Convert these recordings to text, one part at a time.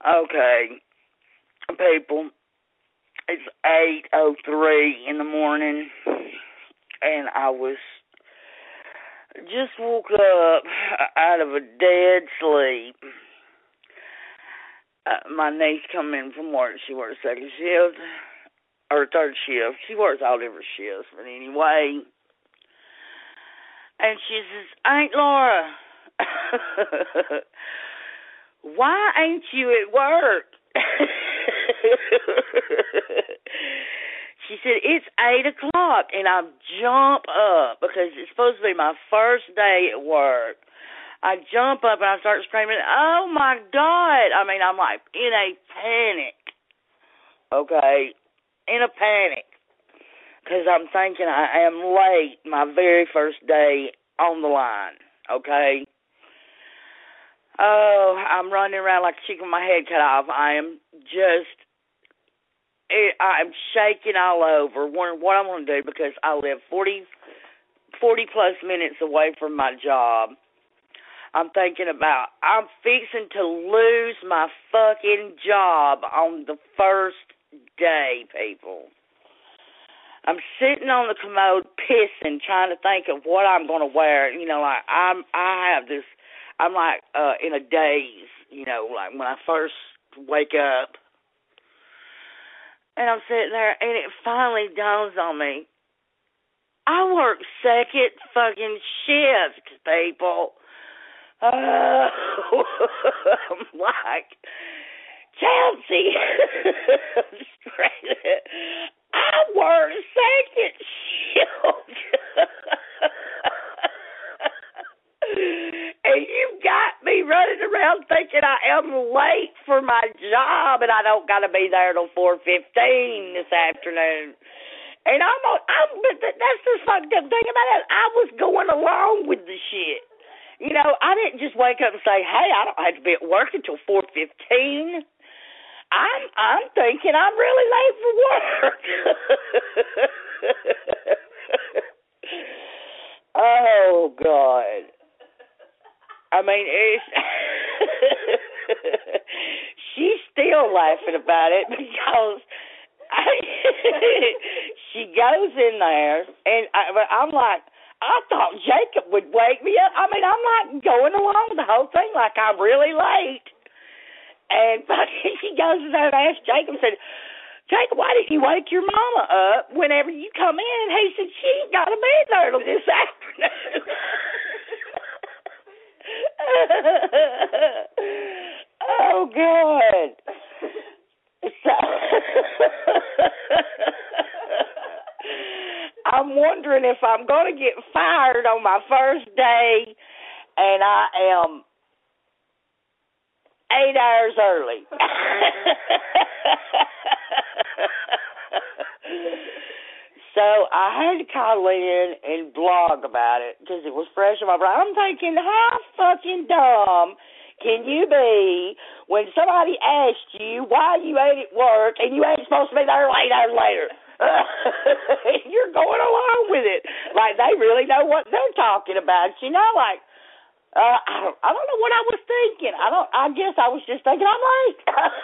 Okay, people, it's 8:03 in the morning, and I was just woke up out of a dead sleep. My niece come in from work. She works second shift or third shift. She works all different shifts, but anyway. And she says, "Aunt Laura, why ain't you at work?" She said, "It's 8 o'clock," and I jump up because it's supposed to be my first day at work. I jump up and I start screaming, "Oh my God!" I mean, I'm like in a panic, okay? In a panic. Because I'm thinking I am late my very first day on the line, okay? Oh, I'm running around like a chicken with my head cut off. I'm shaking all over, wondering what I'm going to do because I live 40 plus minutes away from my job. I'm thinking about, I'm fixing to lose my fucking job on the first day, people. I'm sitting on the commode pissing, trying to think of what I'm going to wear. You know, like I'm like in a daze, you know, like when I first wake up. And I'm sitting there, and it finally dawns on me. I work second fucking shift, people. I'm like, Chelsea, I work second shift. And you got me running around thinking I am late for my job, and I don't got to be there till 4:15 this afternoon. And but that's the fucked up thing about it. I was going along with the shit. You know, I didn't just wake up and say, "Hey, I don't have to be at work until 4:15." I'm thinking I'm really late for work. Oh God. I mean, she's still laughing about it because she goes in there, and I'm like, I thought Jacob would wake me up. I mean, I'm like going along with the whole thing like I'm really late. And she goes in there and asks Jacob, said, "Jacob, why didn't you wake your mama up whenever you come in?" He said, "She ain't got to be there till this afternoon." Oh, God. So, I'm wondering if I'm going to get fired on my first day, and I am 8 hours early. So I had to call in and blog about it because it was fresh on my brain. I'm thinking, how fucking dumb can you be when somebody asked you why you ate at work and you ain't supposed to be there 8 hours later? You're going along with it like they really know what they're talking about. You know, like I don't know what I was thinking. I guess I was just thinking I'm late.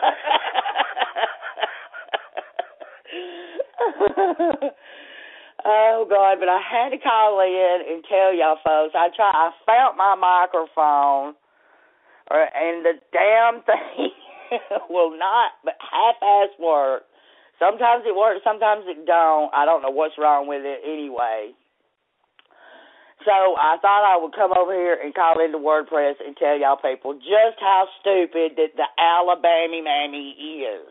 Oh God! But I had to call in and tell y'all folks. I found my microphone, and the damn thing will not but half-ass work. Sometimes it works, sometimes it don't. I don't know what's wrong with it anyway. So I thought I would come over here and call into WordPress and tell y'all people just how stupid that the Alabama mammy is.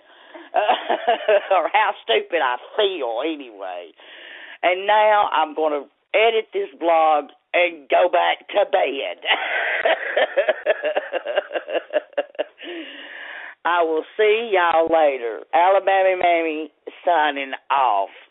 Or how stupid I feel anyway. And now I'm going to edit this blog and go back to bed. I will see y'all later. Alabama Mammy signing off.